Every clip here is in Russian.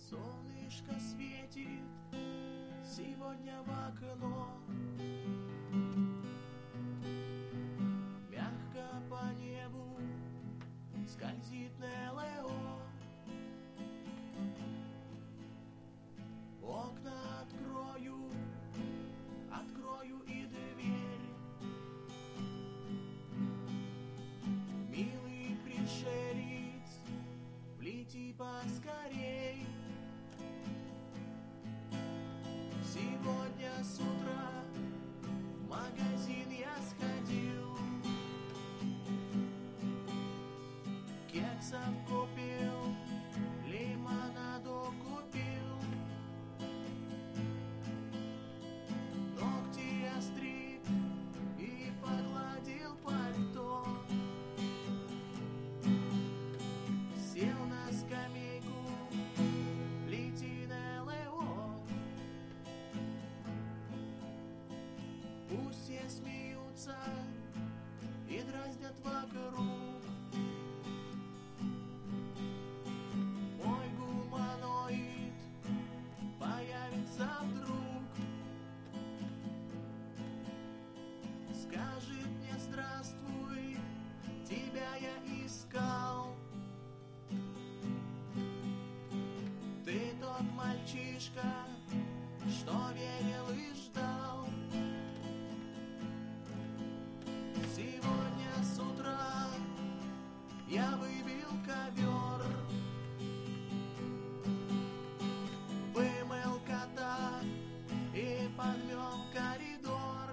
Солнышко светит сегодня в окно, мягко по небу скользит НЛО. Окна открою и дверь. Милый пришелец, влети поскорей. Сегодня с утра в магазин я сходил, кексов купил, лимонаду купил, ногти я стриг и погладил пальто. Сел на скамейку, летит НЛО. Пусть все смеются и дразнят вокруг. Мой гуманоид появится вдруг, скажет мне здравствуй, тебя я искал. Ты тот мальчишка, что верил и ждал. Сегодня с утра я выбил ковер, вымыл кота и подмел коридор.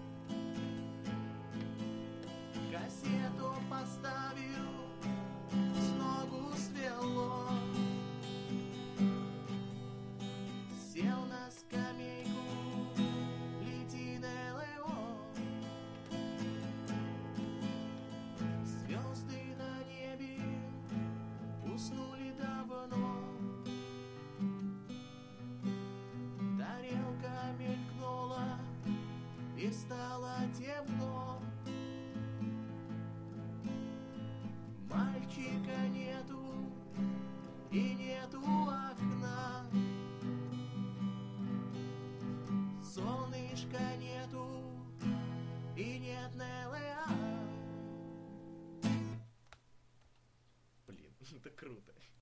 Кассету поставил, с ногу свело. Сел на скамейку, летит НЛО. Звезды на небе уснули давно. Тарелка мелькнула и стало темно. Мальчика нету и нету окна. Солнышка нету и нет НЛО. Блин, это круто.